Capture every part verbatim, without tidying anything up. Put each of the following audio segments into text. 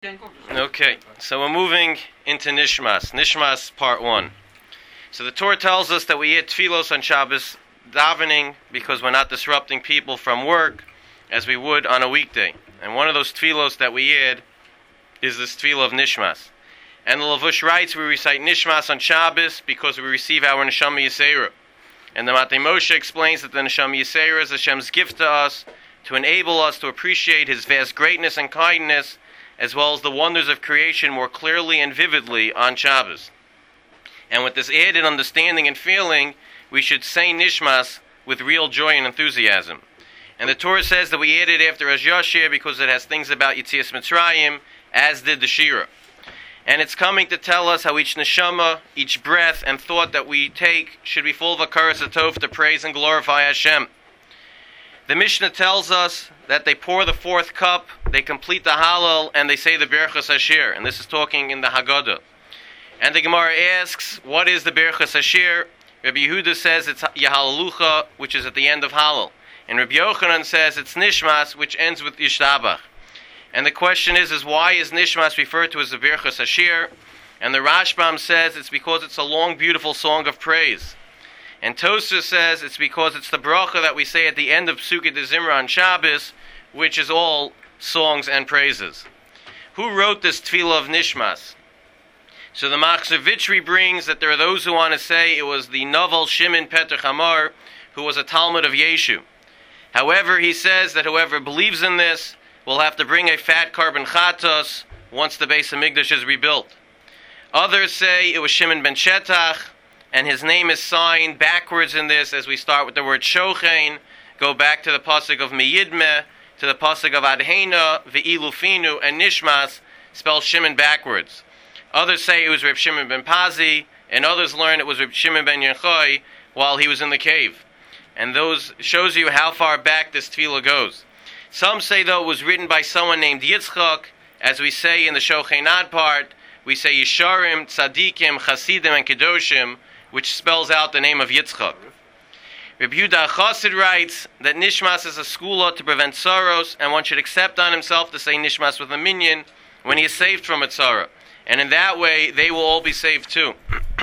Okay, so we're moving into Nishmas. Nishmas part one. So the Torah tells us that we eat tefillos on Shabbos, davening, because we're not disrupting people from work as we would on a weekday. And one of those tefillos that we eat is this tefillah of Nishmas. And the Lavush writes we recite Nishmas on Shabbos because we receive our Neshama Yisera. And the Matei Moshe explains that the Neshama Yisera is Hashem's gift to us to enable us to appreciate His vast greatness and kindness, as well as the wonders of creation more clearly and vividly on Shabbos. And with this added understanding and feeling, we should say Nishmas with real joy and enthusiasm. And the Torah says that we add it after Rosh Yashir because it has things about Yetzias Mitzrayim, as did the Shira. And it's coming to tell us how each neshama, each breath and thought that we take should be full of Hakaras Hatov to praise and glorify Hashem. The Mishnah tells us that they pour the fourth cup, they complete the Hallel, and they say the Berachos Hashir. And this is talking in the Haggadah. And the Gemara asks, what is the Berachos Hashir? Rabbi Yehuda says it's Yahalalucha, which is at the end of Hallel. And Rabbi Yochanan says it's Nishmas, which ends with Yishtabach. And the question is, is why is Nishmas referred to as the Berachos Hashir? And the Rashbam says it's because it's a long, beautiful song of praise. And Tosfos says it's because it's the bracha that we say at the end of Psukei de Zimra on Shabbos, which is all songs and praises. Who wrote this tefillah of Nishmas? So the Machzor Vitri brings that there are those who want to say it was the Novel Shimon Peter Chamar, who was a Talmud of Yeshu. However, he says that whoever believes in this will have to bring a fat carbon chatos once the Beis Hamikdash is rebuilt. Others say it was Shimon ben Shetach, and his name is signed backwards in this as we start with the word Shochein, go back to the pasuk of Miyidmeh, to the pasuk of Adhena, Ve'ilufinu, and Nishmas, spelled Shimon backwards. Others say it was Reb Shimon ben Pazi, and others learn it was Reb Shimon ben Yochai while he was in the cave. And those shows you how far back this tefillah goes. Some say, though, it was written by someone named Yitzchak, as we say in the Shochenad part, we say Yesharim, Tzadikim, Chasidim, and Kedoshim, which spells out the name of Yitzchak. Rabbi Yehuda Chassid writes that Nishmas is a skula to prevent sorrows, and one should accept on himself to say Nishmas with a minyan when he is saved from a tzara. And in that way, they will all be saved too.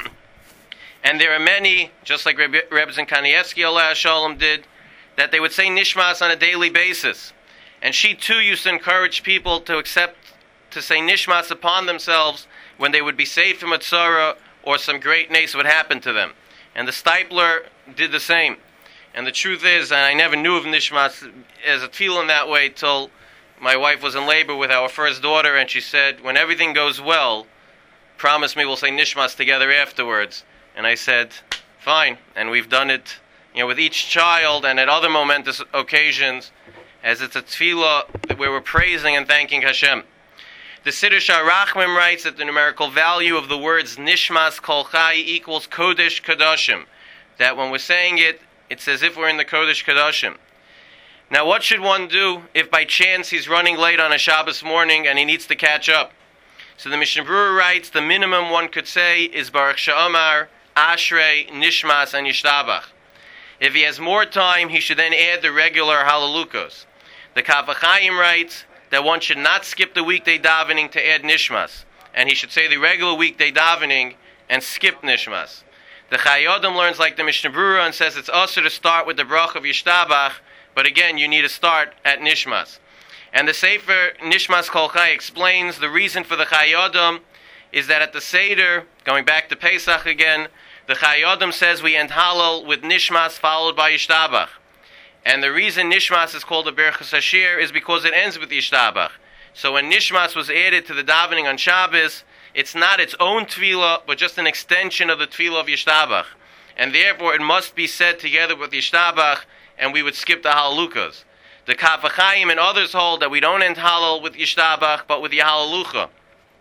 And there are many, just like Reb Zin Kanievsky Aleh Shalom did, that they would say Nishmas on a daily basis. And she too used to encourage people to accept, to say Nishmas upon themselves when they would be saved from a tzara or some great nace would happen to them. And the Steipler did the same. And the truth is, and I never knew of Nishmas as a tefillah in that way till my wife was in labor with our first daughter, and she said, when everything goes well, promise me we'll say Nishmas together afterwards. And I said, fine. And we've done it, you know, with each child and at other momentous occasions, as it's a tefillah where we're praising and thanking Hashem. The Siddur Sharachmim writes that the numerical value of the words Nishmas Kol Chai equals Kodesh Kodashim. That when we're saying it, it's as if we're in the Kodesh Kodashim. Now, what should one do if by chance he's running late on a Shabbos morning and he needs to catch up? So the Mishnah Berurah writes the minimum one could say is Baruch She'amar, Ashrei, Nishmas, and Yishtabach. If he has more time, he should then add the regular Hallelujahs. The Kaf HaChaim writes that one should not skip the weekday davening to add Nishmas, and he should say the regular weekday davening and skip Nishmas. The Chai Adam learns like the Mishnah Berurah and says it's also to start with the Brach of Yishtabach, but again, you need to start at Nishmas. And the Sefer Nishmas Kol Chai explains the reason for the Chai Adam is that at the Seder, going back to Pesach again, the Chai Adam says we end Hallel with Nishmas followed by Yishtabach. And the reason Nishmas is called the Berachos Hashir is because it ends with Yishtabach. So when Nishmas was added to the davening on Shabbos, it's not its own tefillah, but just an extension of the tefillah of Yishtabach. And therefore it must be said together with Yishtabach, and we would skip the Hallelujahs. The Kaf HaChaim and others hold that we don't end Hallel with Yishtabach, but with the Hallelujah.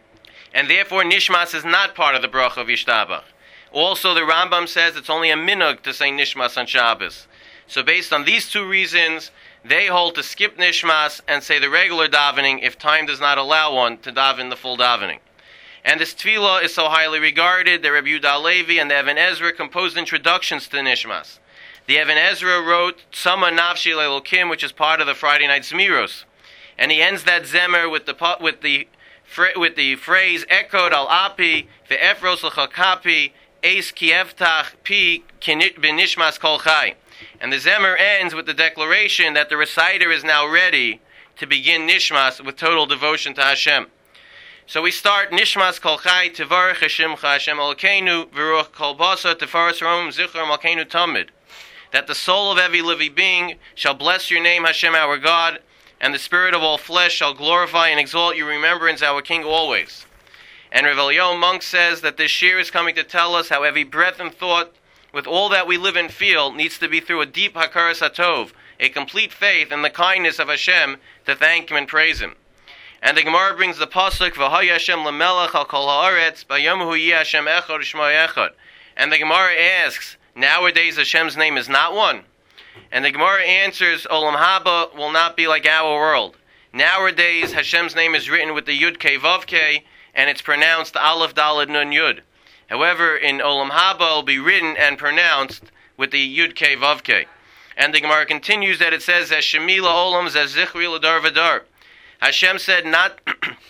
And therefore Nishmas is not part of the bracha of Yishtabach. Also, the Rambam says it's only a minhag to say Nishmas on Shabbos. So based on these two reasons, they hold to skip Nishmas and say the regular davening if time does not allow one to daven the full davening. And this tefillah is so highly regarded that Rabbi Yehuda Halevi and the Even Ezra composed introductions to Nishmas. The Even Ezra wrote Tzama Nafshi Le'Elokim, which is part of the Friday night Zmiros. And he ends that Zemer with the with the with the phrase "Ekod al api ve'efros l'chakapi eis kieftach pi b'nishmas kol chai," and the Zemer ends with the declaration that the reciter is now ready to begin Nishmas with total devotion to Hashem. So we start Nishmas kol chai tivarech Hashemcha Hashem Elokeinu v'ruach kol basa tifaras romim zichar malkeinu tamid, that the soul of every living being shall bless your name, Hashem our God, and the spirit of all flesh shall glorify and exalt your remembrance, our King, always. And Rav Eliyahu Monk says that this shir is coming to tell us how every breath and thought, with all that we live and feel, needs to be through a deep hakaras hatov, a complete faith in the kindness of Hashem, to thank Him and praise Him. And the Gemara brings the pasuk v'haya Hashem lemelech al kol haaretz b'yom hu yeh Hashem echad shmo echad. And the Gemara asks, nowadays Hashem's name is not one. And the Gemara answers, Olam Haba will not be like our world. Nowadays, Hashem's name is written with the Yud Kei Vav Kei, and it's pronounced Aleph Daled Nun Yud. However, in Olam Haba, it will be written and pronounced with the Yud Kei Vav Kei. And the Gemara continues that it says, Shemi la'olam zeh zichri l'dar v'dar. Hashem said, not,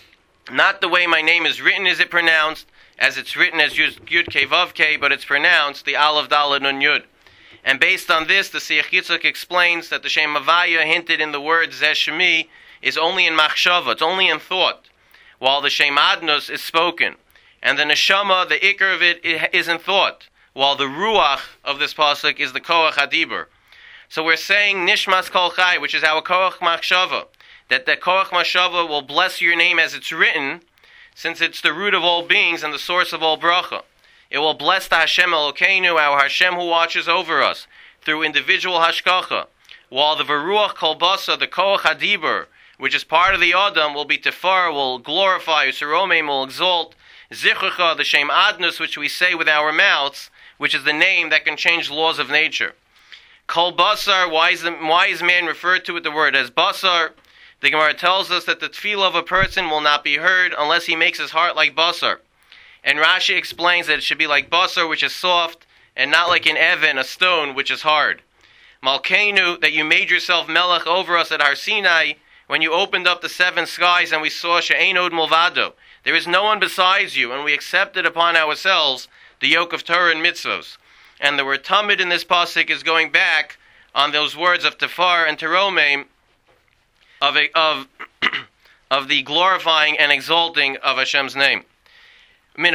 not the way my name is written is it pronounced, as it's written as Yud Kei Vav Kei, but it's pronounced the Aleph Daled Nun Yud. And based on this, the Siach Yitzchak explains that the Shem Havaya hinted in the word Zeh Shemi is only in machshava, it's only in thought, while the Shem Adnos is spoken. And the Neshama, the Iker of it, is in thought, while the Ruach of this pasuk is the Koach Hadibur. So we're saying Nishmas Kol Chai, which is our Koach Machshava, that the Koach Machshava will bless your name as it's written, since it's the root of all beings and the source of all bracha. It will bless the Hashem Elokeinu, our Hashem who watches over us, through individual hashkacha, while the Veruach Kol Basa, the Koach Hadibur, which is part of the Adam, will be Tefar, will glorify, Usaromeim will exalt, Zichrecha, the Shem Adnus, which we say with our mouths, which is the name that can change laws of nature. Kol Basar, why is, the, why is man referred to with the word as Basar? The Gemara tells us that the tefillah of a person will not be heard unless he makes his heart like Basar. And Rashi explains that it should be like basar, which is soft, and not like an even, a stone, which is hard. Malkeinu, that you made yourself melech over us at Har Sinai, when you opened up the seven skies and we saw she'ein od mulvado. There is no one besides you, and we accepted upon ourselves the yoke of Torah and mitzvos. And the word tamid in this pasuk is going back on those words of tefar and teromeim, of, a, of, of the glorifying and exalting of Hashem's name. From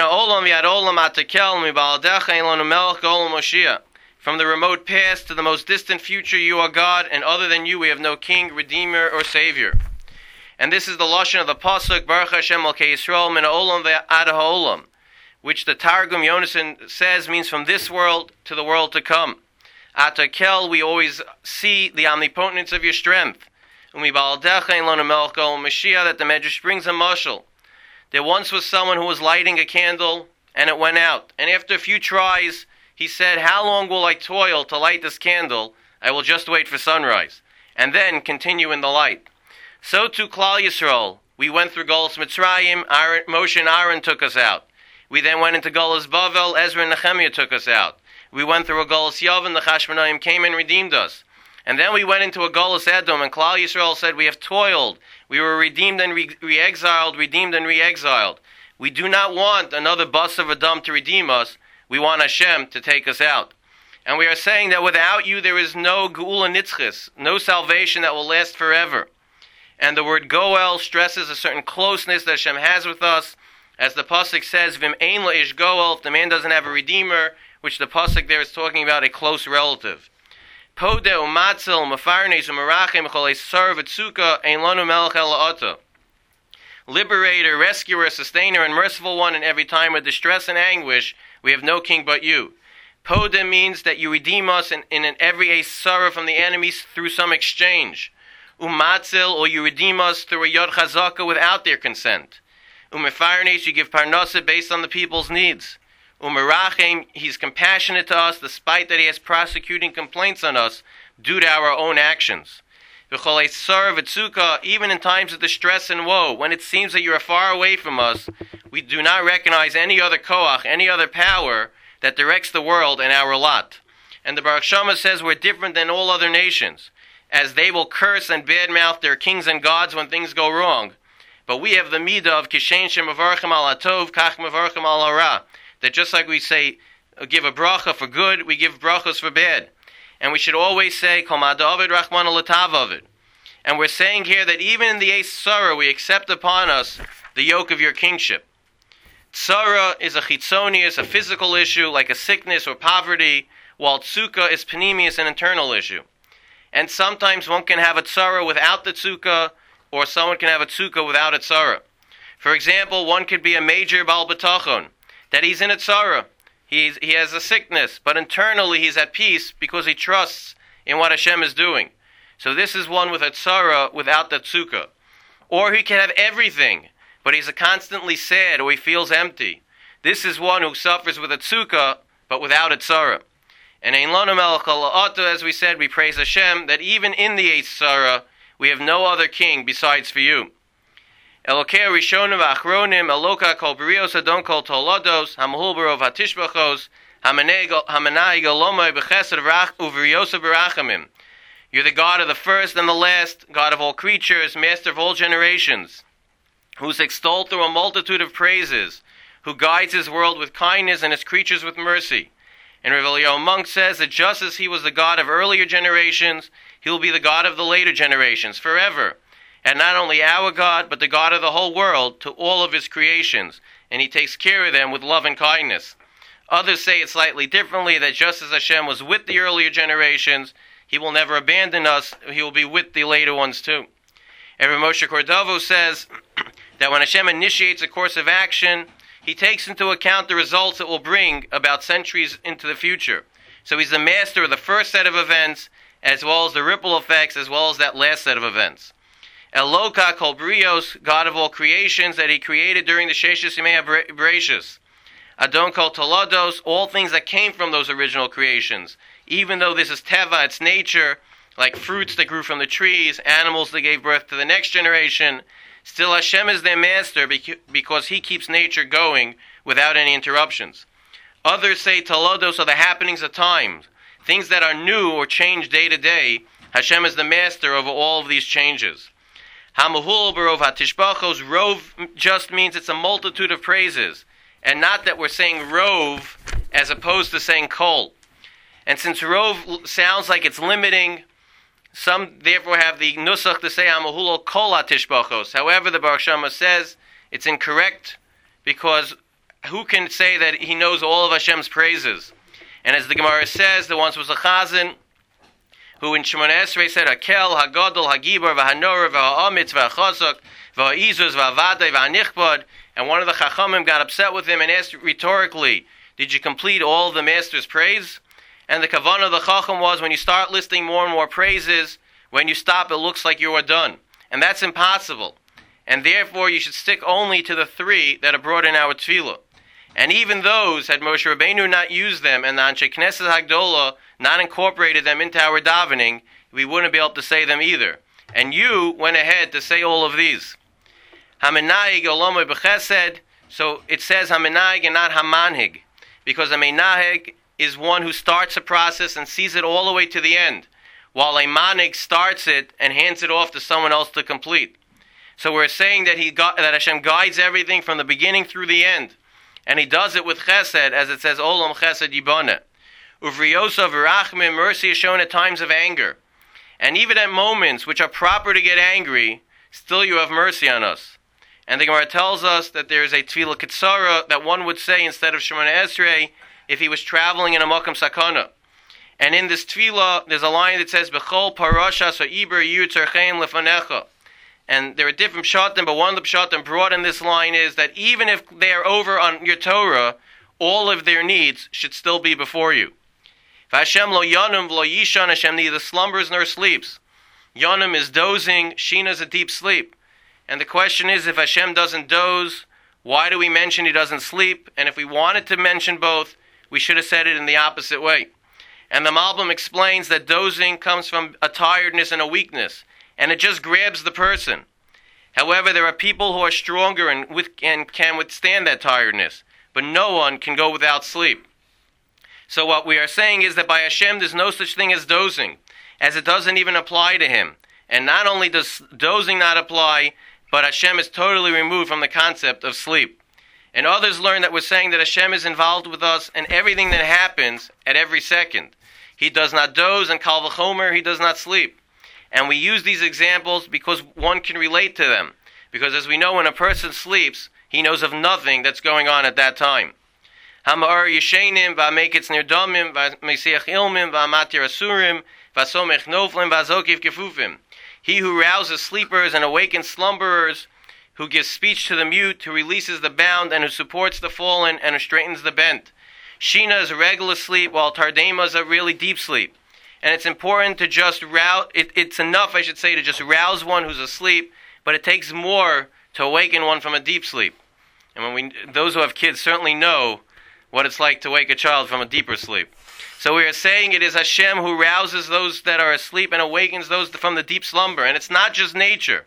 the remote past to the most distant future, you are God, and other than you we have no king, redeemer, or savior. And this is the lashon of the pasuk Baruch Hashem Elokei Yisrael min ha'olam ve'ad ha'olam, which the Targum Yonason says means from this world to the world to come. Atakel, we always see the omnipotence of your strength. Umiba'aldecha ein lanu melech gol Mashiach, that the Medrash brings a mashal. There once was someone who was lighting a candle, and it went out. And after a few tries, he said, how long will I toil to light this candle? I will just wait for sunrise, and then continue in the light. So too Klal Yisrael. We went through Golus Mitzrayim, Aaron, Moshe and Aaron took us out. We then went into Golus Bavel, Ezra and Nehemiah took us out. We went through a Golus Yavin, the Chashmonaim came and redeemed us. And then we went into a Golus Edom, and Klal Yisrael said, we have toiled. We were redeemed and re- re-exiled, redeemed and re-exiled. We do not want another bus of Adam to redeem us. We want Hashem to take us out. And we are saying that without you there is no Geula Nitzchis, no salvation that will last forever. And the word Goel stresses a certain closeness that Hashem has with us. As the pasuk says, Vim ein la'ish Goel, if the man doesn't have a redeemer, which the pasuk there is talking about a close relative. Podeh u'matzil u'mafarnes u'merachem v'cholei sar v'tzuka ein lanu melech ela ata. Liberator, rescuer, sustainer, and merciful one in every time of distress and anguish, we have no king but you. Podeh means that you redeem us in, in an every sorrow from the enemies through some exchange. U'matzil, or you redeem us through a yod chazaka without their consent. U'mefarnes, you give parnasa based on the people's needs. U'merachem, he's compassionate to us despite that he has prosecuting complaints on us due to our own actions. V'cholei sar v'tzuka, even in times of distress and woe, when it seems that you are far away from us, we do not recognize any other koach, any other power that directs the world and our lot. And the Baruch Shama says we're different than all other nations, as they will curse and badmouth their kings and gods when things go wrong. But we have the midah of kishen shemavarchem al atov, kach mevarchem al hara. That just like we say, give a bracha for good, we give brachos for bad. And we should always say, Kol ma'adavid rachman l'tavavid. And we're saying here that even in the Eis Tzara, we accept upon us the yoke of your kingship. Tzara is a chitzonius, a physical issue, like a sickness or poverty, while tzukah is panemius, an internal issue. And sometimes one can have a tzara without the tzukah, or someone can have a tzukah without a tzara. For example, one could be a major bal b'tachon, that he's in a tzara. He's, he has a sickness, but internally he's at peace because he trusts in what Hashem is doing. So this is one with a tzara without the tzukah. Or he can have everything, but he's a constantly sad or he feels empty. This is one who suffers with a tzukah, but without a tzara. And Ein Lanu Melech Ala'ata, as we said, we praise Hashem, that even in the Eis Tzara, we have no other king besides for you. Elokei Rishonim V'Achronim, Eloka Kol Brios Adon Kol Tolodos, Hamahul Barov HaTishbachos, Hamanai Golomai B'Chesed Uvriosa B'Rachamim. You're the God of the first and the last, God of all creatures, Master of all generations, who's extolled through a multitude of praises, who guides his world with kindness and his creatures with mercy. And Rav Eliyahu Monk says that just as he was the God of earlier generations, he will be the God of the later generations, forever. And not only our God, but the God of the whole world, to all of his creations. And he takes care of them with love and kindness. Others say it slightly differently, that just as Hashem was with the earlier generations, he will never abandon us, he will be with the later ones too. And Rav Moshe Cordova says that when Hashem initiates a course of action, he takes into account the results it will bring about centuries into the future. So he's the master of the first set of events, as well as the ripple effects, as well as that last set of events. Eloka Kol Brios, God of all creations, that he created during the Sheshes Yimei HaBreishis. Adon Kol Tolodos, all things that came from those original creations. Even though this is Teva, it's nature, like fruits that grew from the trees, animals that gave birth to the next generation, still Hashem is their master because he keeps nature going without any interruptions. Others say Tolodos are the happenings of times, things that are new or change day to day. Hashem is the master over all of these changes. Hamahul Barov HaTishbachos, Rov just means it's a multitude of praises, and not that we're saying Rov as opposed to saying Kol. And since Rov sounds like it's limiting, some therefore have the nusach to say Hamahul Kol HaTishbachos. However, the Baruch Shama says it's incorrect, because who can say that he knows all of Hashem's praises? And as the Gemara says, there once was a chazan who in Shemona Esrei said, Hakel, Hagadol, Hagibor, Vahanor, Vahamitz, Vahachazak, Vahizuz, Vahavadai, Vahanichbad. And one of the Chachamim got upset with him and asked rhetorically, did you complete all of the master's praise? And the kavanah of the Chacham was, when you start listing more and more praises, when you stop, it looks like you are done. And that's impossible. And therefore, you should stick only to the three that are brought in our tefillah. And even those, had Moshe Rabbeinu not used them, and the Anshe Knesset Hagdolah not incorporated them into our davening, we wouldn't be able to say them either. And you went ahead to say all of these. Hamenahig Olomei B'Chesed, so it says Hamenahig and not Hamanhig, because a Menahig is one who starts a process and sees it all the way to the end, while a Manig starts it and hands it off to someone else to complete. So we're saying that he got, that Hashem guides everything from the beginning through the end. And he does it with chesed, as it says, Olam chesed yiboneh. Uvriyosa v'rachmim, mercy is shown at times of anger. And even at moments which are proper to get angry, still you have mercy on us. And the Gemara tells us that there is a tefillah ketzara that one would say instead of Shemona Esrei if he was traveling in a makam sakana. And in this tefillah, there's a line that says, B'chol parashas ha'ibur yiyu tzarchein lefanecha. And there are different pshatim, but one of the pshatim brought in this line is that even if they are over on your Torah, all of their needs should still be before you. Hashem lo yanum v'lo yishan, Hashem neither slumbers nor sleeps. Yanum is dozing, Shina is a deep sleep. And the question is, if Hashem doesn't doze, why do we mention he doesn't sleep? And if we wanted to mention both, we should have said it in the opposite way. And the Malbim explains that dozing comes from a tiredness and a weakness, and it just grabs the person. However, there are people who are stronger and, with, and can withstand that tiredness, but no one can go without sleep. So what we are saying is that by Hashem there's no such thing as dozing, as it doesn't even apply to him. And not only does dozing not apply, but Hashem is totally removed from the concept of sleep. And others learn that we're saying that Hashem is involved with us in everything that happens at every second. He does not doze, and Kal V'chomer, he does not sleep. And we use these examples because one can relate to them. Because as we know, when a person sleeps, he knows of nothing that's going on at that time. Hama'ar yeshenim v'ameketz nirdamim v'mesiach ilmim v'amatir asurim v'asomech noflim v'azokiv kefufim. He who rouses sleepers and awakens slumberers, who gives speech to the mute, who releases the bound, and who supports the fallen, and who straightens the bent. Shina is a regular sleep, while Tardema is a really deep sleep. And it's important to just rouse, it, it's enough, I should say, to just rouse one who's asleep, but it takes more to awaken one from a deep sleep. And when we, those who have kids certainly know what it's like to wake a child from a deeper sleep. So we are saying it is Hashem who rouses those that are asleep and awakens those from the deep slumber. And it's not just nature.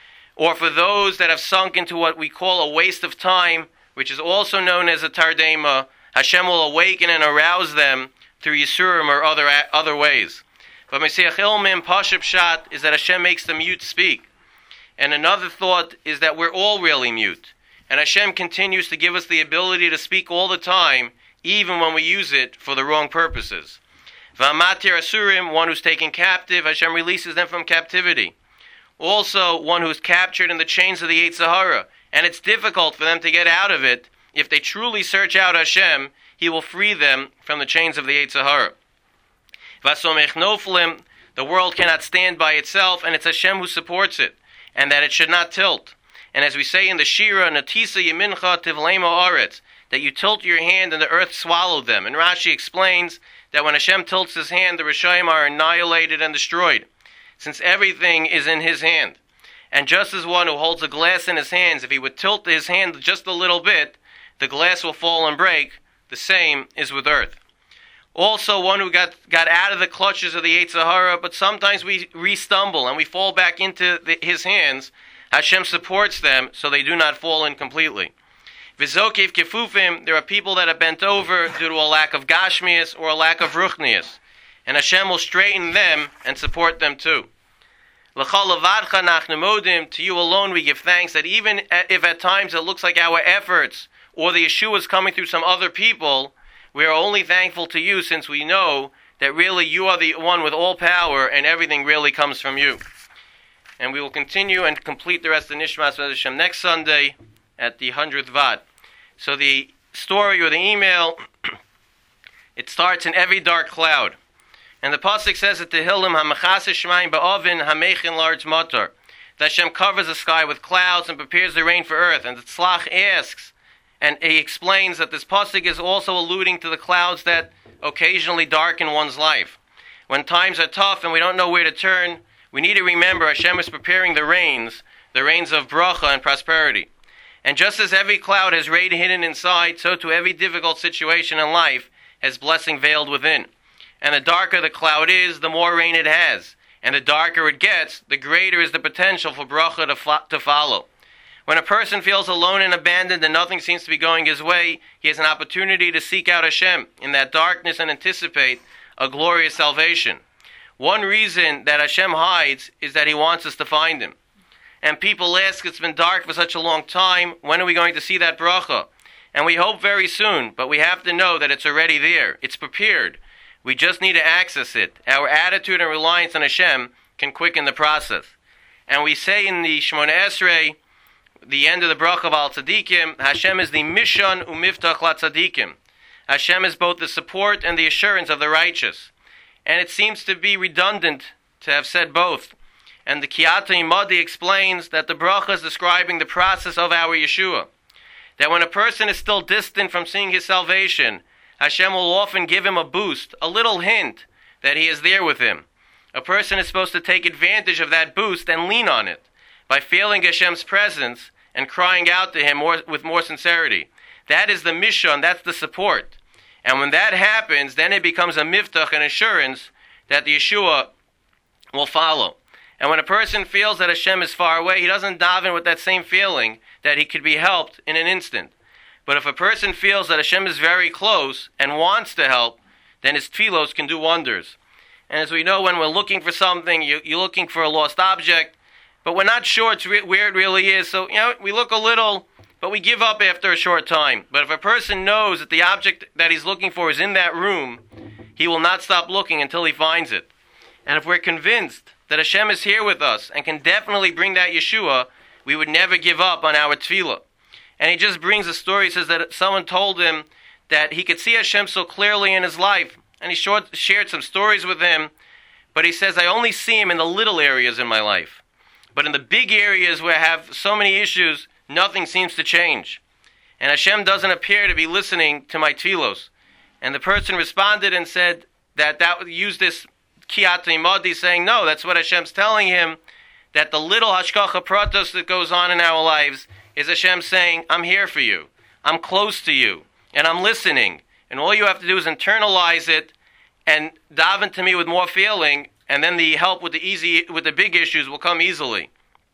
Or for those that have sunk into what we call a waste of time, which is also known as a tardema, Hashem will awaken and arouse them through Yisurim or other other ways. But Mesiach Ilmim, Pashup Shat, is that Hashem makes the mute speak. And another thought is that we're all really mute. And Hashem continues to give us the ability to speak all the time, even when we use it for the wrong purposes. V'amatir Asurim, one who's taken captive, Hashem releases them from captivity. Also, one who is captured in the chains of the Yetzer Hara, and it's difficult for them to get out of it. If they truly search out Hashem, He will free them from the chains of the Yetzer Hara. V'asomech noflim, the world cannot stand by itself, and it's Hashem who supports it, and that it should not tilt. And as we say in the Shira, Natisa Yemincha Tivlema Aretz, that you tilt your hand and the earth swallowed them. And Rashi explains that when Hashem tilts His hand, the Rishayim are annihilated and destroyed, since everything is in His hand. And just as one who holds a glass in his hands, if he would tilt his hand just a little bit, the glass will fall and break. The same is with earth. Also, one who got, got out of the clutches of the Yetzer Hara, but sometimes we re-stumble and we fall back into the, His hands. Hashem supports them so they do not fall in completely. V'zokiv kefufim, there are people that are bent over due to a lack of gashmias or a lack of ruchnias. And Hashem will straighten them and support them too. L'chol levadcha nachnu modim, to you alone we give thanks, that even if at times it looks like our efforts or the Yeshua is coming through some other people, we are only thankful to you, since we know that really you are the one with all power and everything really comes from you. And we will continue and complete the rest of Nishmas Hashem next Sunday at the hundredth Vad. So the story or the email, it starts in every dark cloud. And the pasuk says at Tehillim, "Hamachas Shemaim ba'ovin hamechin large matar," that Hashem covers the sky with clouds and prepares the rain for earth. And the Tzlach asks, and he explains that this pasuk is also alluding to the clouds that occasionally darken one's life. When times are tough and we don't know where to turn, we need to remember Hashem is preparing the rains, the rains of bracha and prosperity. And just as every cloud has rain hidden inside, so too every difficult situation in life has blessing veiled within. And the darker the cloud is, the more rain it has. And the darker it gets, the greater is the potential for bracha to, fo- to follow. When a person feels alone and abandoned and nothing seems to be going his way, he has an opportunity to seek out Hashem in that darkness and anticipate a glorious salvation. One reason that Hashem hides is that He wants us to find Him. And people ask, it's been dark for such a long time, when are we going to see that bracha? And we hope very soon, but we have to know that it's already there. It's prepared. We just need to access it. Our attitude and reliance on Hashem can quicken the process. And we say in the Shemona Esrei, the end of the bracha of Al Tzadikim, Hashem is the Mishon Umiftach La Tzadikim. Hashem is both the support and the assurance of the righteous. And it seems to be redundant to have said both. And the Kiyata Imadi explains that the bracha is describing the process of our Yeshua. That when a person is still distant from seeing his salvation, Hashem will often give him a boost, a little hint that He is there with him. A person is supposed to take advantage of that boost and lean on it by feeling Hashem's presence and crying out to Him more, with more sincerity. That is the mission, that's the support. And when that happens, then it becomes a miftach, an assurance that the Yeshua will follow. And when a person feels that Hashem is far away, he doesn't daven with that same feeling that he could be helped in an instant. But if a person feels that Hashem is very close and wants to help, then his tefillos can do wonders. And as we know, when we're looking for something, you, you're looking for a lost object, but we're not sure it's re- where it really is. So, you know, we look a little, but we give up after a short time. But if a person knows that the object that he's looking for is in that room, he will not stop looking until he finds it. And if we're convinced that Hashem is here with us and can definitely bring that Yeshua, we would never give up on our tefillah. And he just brings a story. He says that someone told him that he could see Hashem so clearly in his life. And he short, shared some stories with him. But he says, I only see him in the little areas in my life. But in the big areas where I have so many issues, nothing seems to change. And Hashem doesn't appear to be listening to my tefillos. And the person responded and said that that would use this Kiyat Imadi, saying, no, that's what Hashem's telling him, that the little Hashkacha Pratos that goes on in our lives is Hashem saying, I'm here for you, I'm close to you, and I'm listening. And all you have to do is internalize it and daven to me with more feeling, and then the help with the easy, with the big issues will come easily.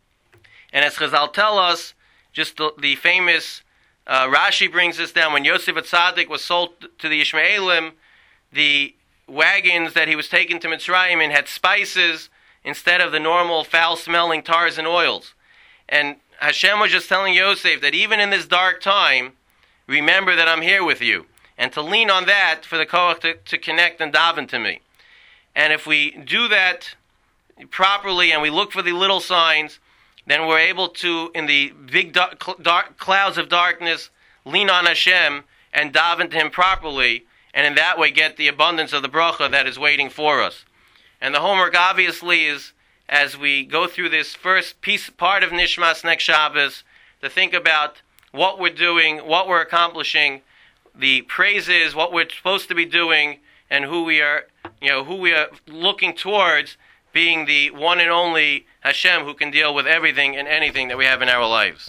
And as Chazal tell us, just the, the famous uh, Rashi brings this down, when Yosef Atzadik was sold to the Ishmaelim, the wagons that he was taken to Mitzrayim and had spices instead of the normal foul-smelling tars and oils. And Hashem was just telling Yosef that even in this dark time, remember that I'm here with you. And to lean on that for the koach to, to connect and daven to me. And if we do that properly and we look for the little signs, then we're able to, in the big dark, dark clouds of darkness, lean on Hashem and daven to Him properly, and in that way get the abundance of the bracha that is waiting for us. And the homework obviously is, as we go through this first piece, part of Nishmas next Shabbos, to think about what we're doing, what we're accomplishing, the praises, what we're supposed to be doing, and who we are, you know, who we are looking towards being the one and only Hashem who can deal with everything and anything that we have in our lives.